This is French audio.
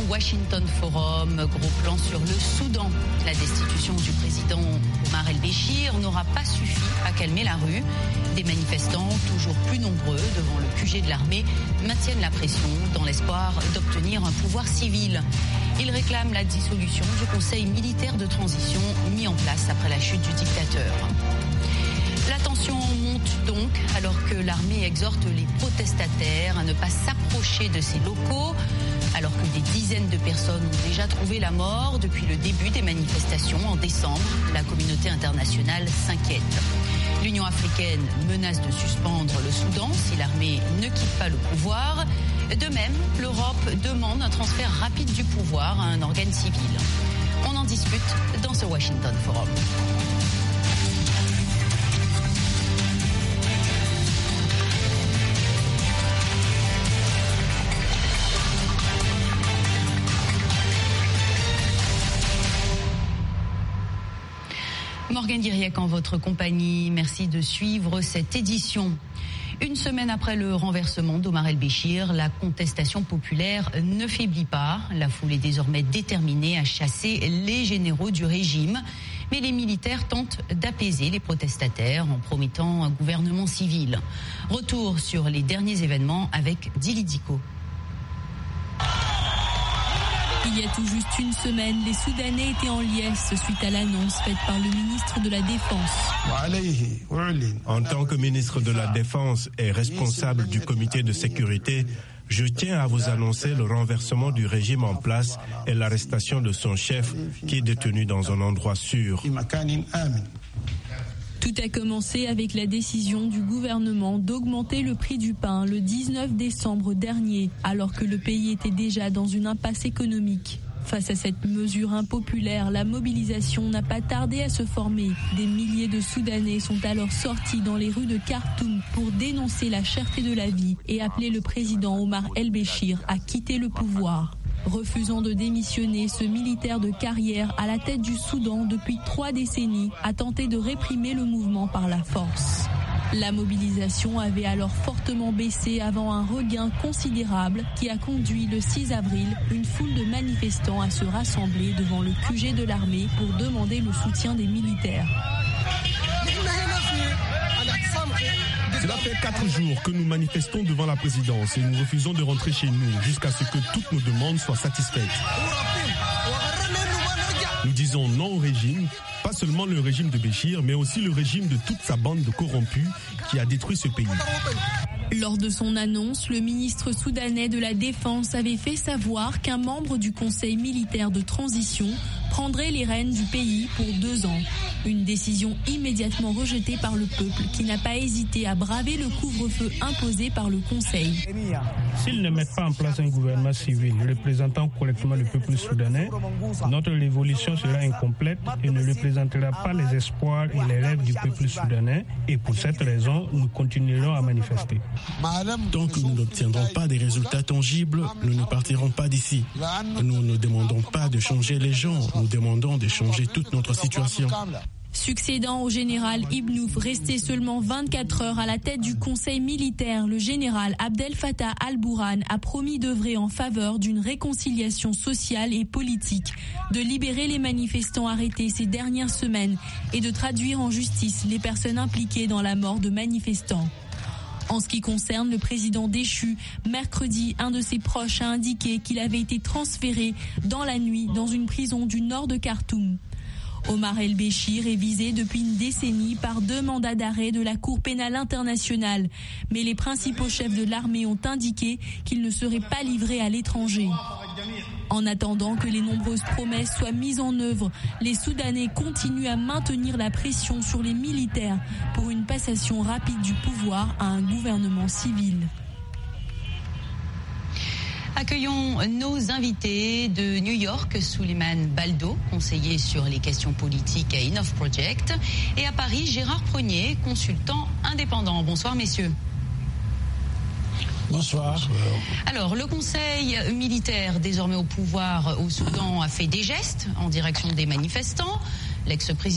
Washington Forum. Gros plan sur le Soudan. La destitution du président Omar el-Béchir n'aura pas suffi à calmer la rue. Des manifestants, toujours plus nombreux devant le QG de l'armée, maintiennent la pression dans l'espoir d'obtenir un pouvoir civil. Ils réclament la dissolution du Conseil militaire de transition mis en place après la chute du dictateur. La tension monte donc alors que l'armée exhorte les protestataires à ne pas s'approcher de ces locaux. Alors que des dizaines de personnes ont déjà trouvé la mort depuis le début des manifestations en décembre, la communauté internationale s'inquiète. L'Union africaine menace de suspendre le Soudan si l'armée ne quitte pas le pouvoir. De même, l'Europe demande un transfert rapide du pouvoir à un organe civil. On en discute dans ce Washington Forum. Morgane Diriec en votre compagnie, merci de suivre cette édition. Une semaine après le renversement d'Omar el-Béchir, la contestation populaire ne faiblit pas. La foule est désormais déterminée à chasser les généraux du régime. Mais les militaires tentent d'apaiser les protestataires en promettant un gouvernement civil. Retour sur les derniers événements avec Dili Diko. Il y a tout juste une semaine, les Soudanais étaient en liesse suite à l'annonce faite par le ministre de la Défense. En tant que ministre de la Défense et responsable du comité de sécurité, je tiens à vous annoncer le renversement du régime en place et l'arrestation de son chef qui est détenu dans un endroit sûr. Tout a commencé avec la décision du gouvernement d'augmenter le prix du pain le 19 décembre dernier, alors que le pays était déjà dans une impasse économique. Face à cette mesure impopulaire, la mobilisation n'a pas tardé à se former. Des milliers de Soudanais sont alors sortis dans les rues de Khartoum pour dénoncer la cherté de la vie et appeler le président Omar el-Béchir à quitter le pouvoir. Refusant de démissionner, ce militaire de carrière à la tête du Soudan depuis 3 décennies a tenté de réprimer le mouvement par la force. La mobilisation avait alors fortement baissé avant un regain considérable qui a conduit le 6 avril une foule de manifestants à se rassembler devant le QG de l'armée pour demander le soutien des militaires. Cela fait 4 jours que nous manifestons devant la présidence et nous refusons de rentrer chez nous jusqu'à ce que toutes nos demandes soient satisfaites. Nous disons non au régime, pas seulement le régime de Béchir, mais aussi le régime de toute sa bande de corrompus qui a détruit ce pays. Lors de son annonce, le ministre soudanais de la Défense avait fait savoir qu'un membre du Conseil militaire de transition prendrait les rênes du pays pour 2 ans. Une décision immédiatement rejetée par le peuple qui n'a pas hésité à braver le couvre-feu imposé par le Conseil. S'ils ne mettent pas en place un gouvernement civil représentant correctement le peuple soudanais, notre révolution sera incomplète et ne représentera pas les espoirs et les rêves du peuple soudanais. Et pour cette raison, nous continuerons à manifester. Tant que nous n'obtiendrons pas des résultats tangibles, nous ne partirons pas d'ici. Nous ne demandons pas de changer les gens, nous demandons de changer toute notre situation. Succédant au général Ibnouf, resté seulement 24 heures à la tête du conseil militaire, le général Abdel Fattah al-Burhan a promis d'œuvrer en faveur d'une réconciliation sociale et politique, de libérer les manifestants arrêtés ces dernières semaines et de traduire en justice les personnes impliquées dans la mort de manifestants. En ce qui concerne le président déchu, mercredi, un de ses proches a indiqué qu'il avait été transféré dans la nuit dans une prison du nord de Khartoum. Omar el-Béchir est visé depuis une décennie par 2 mandats d'arrêt de la Cour pénale internationale. Mais les principaux chefs de l'armée ont indiqué qu'il ne serait pas livré à l'étranger. En attendant que les nombreuses promesses soient mises en œuvre, les Soudanais continuent à maintenir la pression sur les militaires pour une passation rapide du pouvoir à un gouvernement civil. Accueillons nos invités de New York, Souleymane Baldo, conseiller sur les questions politiques à Enough Project, et à Paris, Gérard Prunier, consultant indépendant. Bonsoir messieurs. Bonsoir. Alors, le conseil militaire désormais au pouvoir au Soudan a fait des gestes en direction des manifestants. L'ex-président